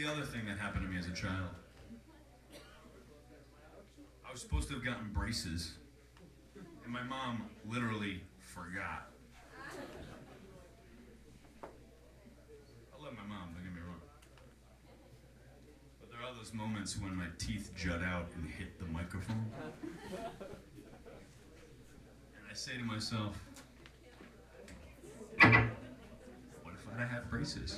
the other thing that happened to me as a child. I was supposed to have gotten braces, and my mom literally forgot. I love my mom, don't get me wrong. But there are those moments when my teeth jut out and hit the microphone. And I say to myself, what if I'd have had braces?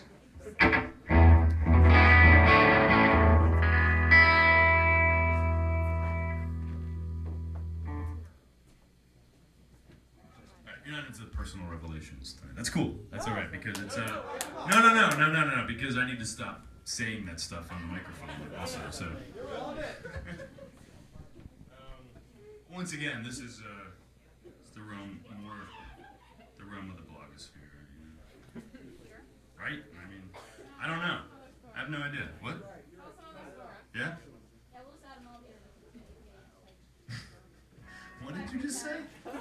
You're not into the personal revelations. That's cool. That's all right because it's no. Because I need to stop saying that stuff on the microphone also. So once again, this is it's the realm of the blogosphere. You know? Right? I mean, I don't know. I have no idea. What? Yeah. What did you just say?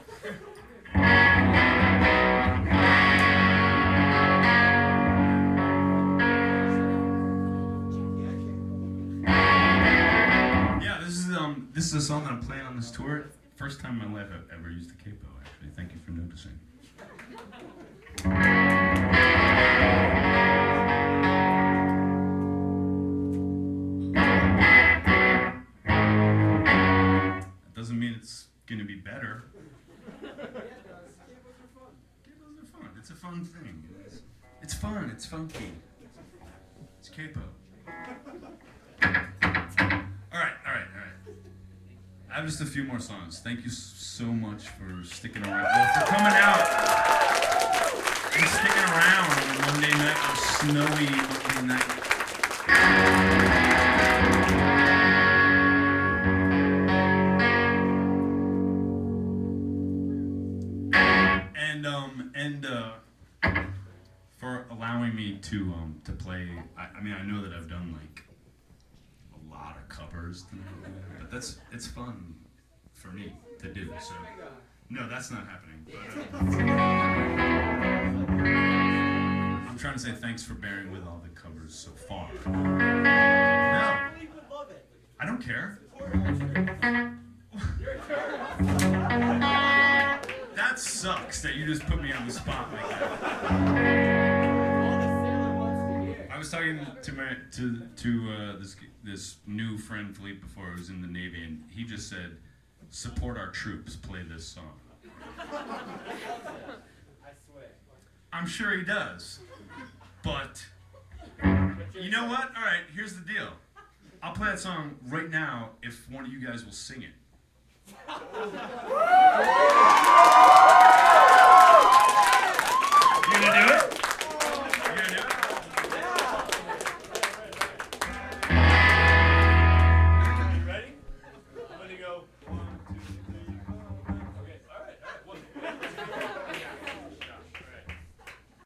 This is a song that I'm playing on this tour. First time in my life I've ever used a capo, actually. Thank you for noticing. That doesn't mean it's going to be better. Capos are fun. It's a fun thing. It's fun. It's funky. It's capo. All right. I have just a few more songs. Thank you so much for sticking around. Well, for coming out and sticking around on a Monday night, a snowy Monday night. And for allowing me to play. I mean, I know that I've done like a lot of covers tonight, but it's fun for me to do. So no, that's not happening. But, I'm trying to say thanks for bearing with all the covers so far. No, I don't care. That sucks that you just put me on the spot like that. I was talking to this new friend Philippe before I was in the Navy, and he just said, "Support our troops, play this song." I swear. I'm sure he does, but you know what? All right, here's the deal. I'll play that song right now if one of you guys will sing it.